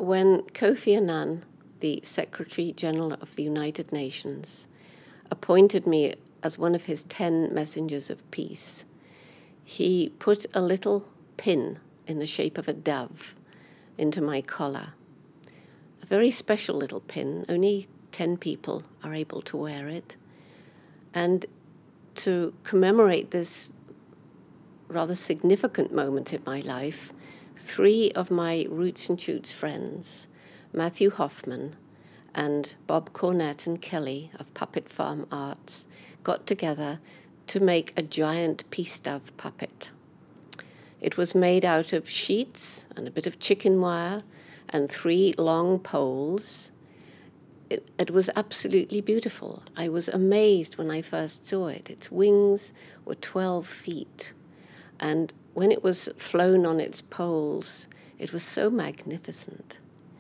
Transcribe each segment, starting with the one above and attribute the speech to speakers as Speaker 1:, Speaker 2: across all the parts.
Speaker 1: When Kofi Annan, the Secretary General of the United Nations, appointed me as one of his 10 messengers of peace, he put a little pin in the shape of a dove into my collar. A very special little pin. Only 10 people are able to wear it. And to commemorate this rather significant moment in my life, 3 of my Roots and Shoots friends, Matthew Hoffman and Bob Cornett and Kelly of Puppet Farm Arts, got together to make a giant peace dove puppet. It was made out of sheets and a bit of chicken wire and 3 long poles. It was absolutely beautiful. I was amazed when I first saw it. Its wings were 12 feet. And when it was flown on its poles, it was so magnificent.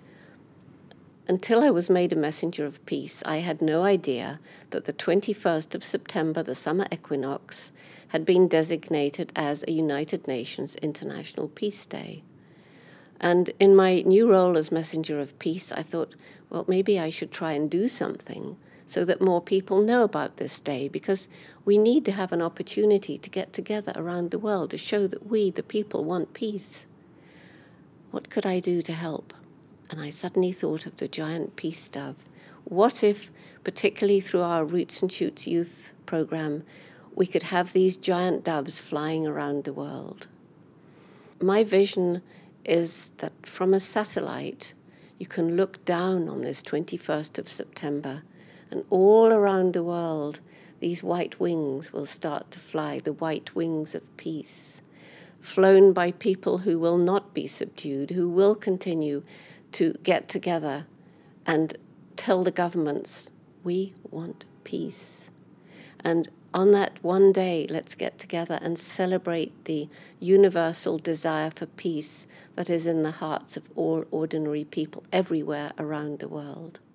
Speaker 1: Until I was made a messenger of peace, I had no idea that the 21st of September, the summer equinox, had been designated as a United Nations International Peace Day. And in my new role as messenger of peace, I thought, well, maybe I should try and do something so that more people know about this day, because we need to have an opportunity to get together around the world to show that we, the people, want peace. What could I do to help? And I suddenly thought of the giant peace dove. What if, particularly through our Roots and Shoots youth program, we could have these giant doves flying around the world? My vision is that from a satellite, you can look down on this 21st of September, and all around the world, these white wings will start to fly, the white wings of peace, flown by people who will not be subdued, who will continue to get together and tell the governments, we want peace. And on that one day, let's get together and celebrate the universal desire for peace that is in the hearts of all ordinary people everywhere around the world.